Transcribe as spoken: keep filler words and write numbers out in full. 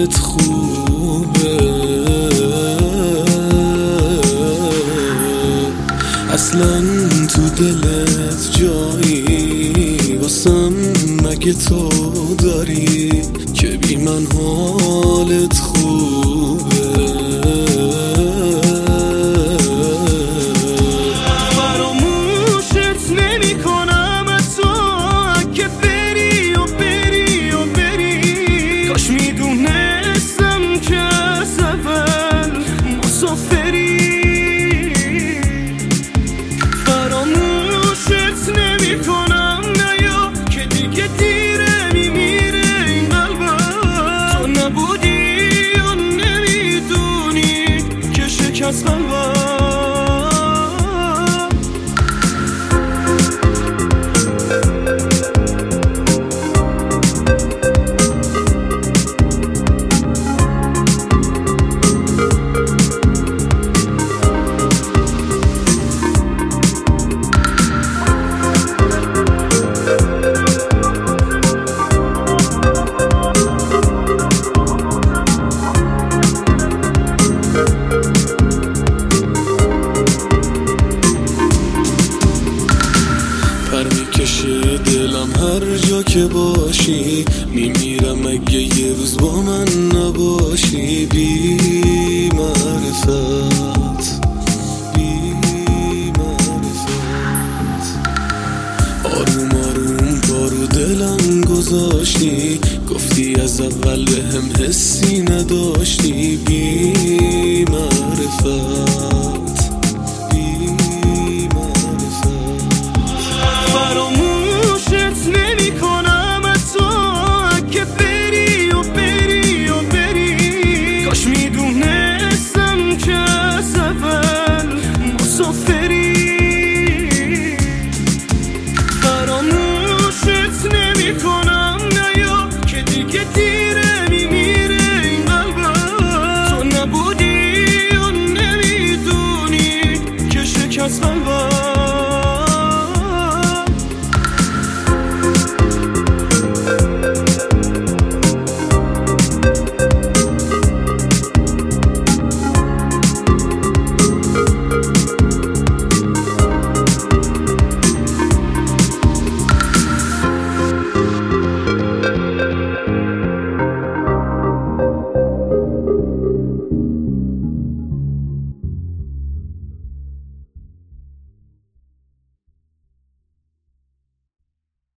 حالت خوبه، اصلا تو دلت جایی واسم مگه تو داری که بی من حالت خوبه؟ فراموشت نمی کنم از تو که بری و بری و بری، کاش میدونستم که از اول مسافری. فراموشت نمی کنم نیا که دیگه دیره میمیره این قلبم، تو نبودی و نمیدونی که شکست قلبم. میکشه دلم هر جا که باشی، میمیرم اگه یه روز با من نباشی. بی معرفت بی معرفت آروم آروم کارو دلم گذاشتی، گفتی از اول به هم حسی نداشتی. بی معرفت That's